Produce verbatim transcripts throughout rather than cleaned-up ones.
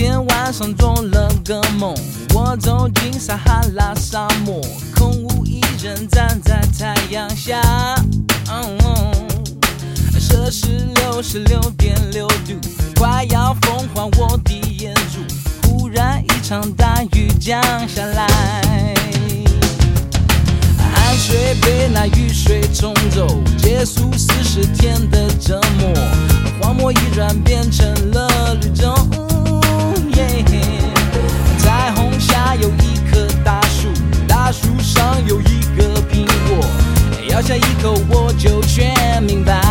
天晚上做了个梦，我走进撒哈拉沙漠，空无一人站在太阳下。嗯摄氏六十六点六度，快要风化我的眼珠。忽然一场大雨降下来，汗水被那雨水冲走，结束四十天的折磨。荒漠已然变成了绿洲。彩虹下有一棵大树，大树上有一个苹果，咬下一口我就全明白。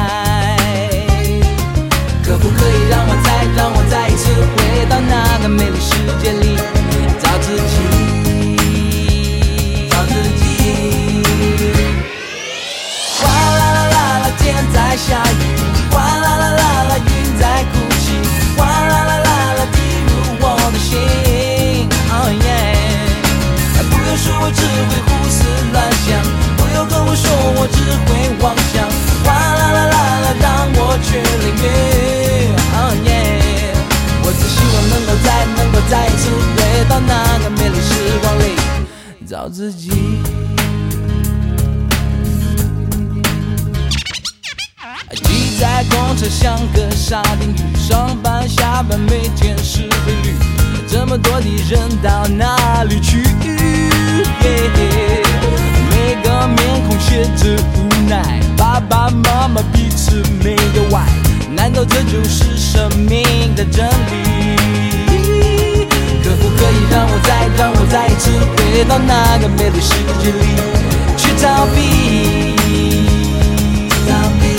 可不可以让我再让我再一次回到那个美丽世界里，找自己，找自己。哗啦啦啦啦，天在下雨，哗啦啦啦啦，云在哭泣，哗啦啦啦啦，滴入我的心。Oh yeah， 不用说我只会胡思乱想，不用跟我说我只会妄想，哗啦啦啦啦，让我去领略。Oh yeah， 我只希望能够再能够再一次回到那个美丽时光里，找自己。挤在公车像个沙丁鱼，上班下班每天是规律，这么多的人到哪里去？ Yeah， 每个面孔写着无奈，爸爸妈妈彼此没有爱，难道这就是生命的真理？可不可以让我再让我再一次回到那个美丽世界里，去逃避，逃避。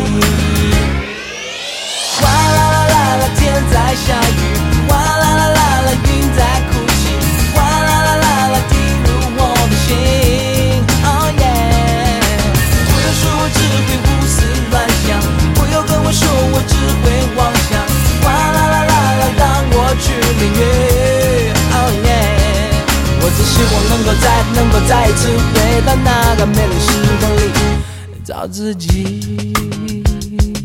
哗啦啦啦啦，天在下雨，哗啦啦啦啦，云在哭泣，哗啦啦啦啦，滴入我的心。Oh yeah， 不要说我只会胡思乱想，不要跟我说我只会妄想，哗啦啦啦啦，让我去领略。Oh yeah， 我只希望能够再能够再一次回到那个美丽时光里，找自己。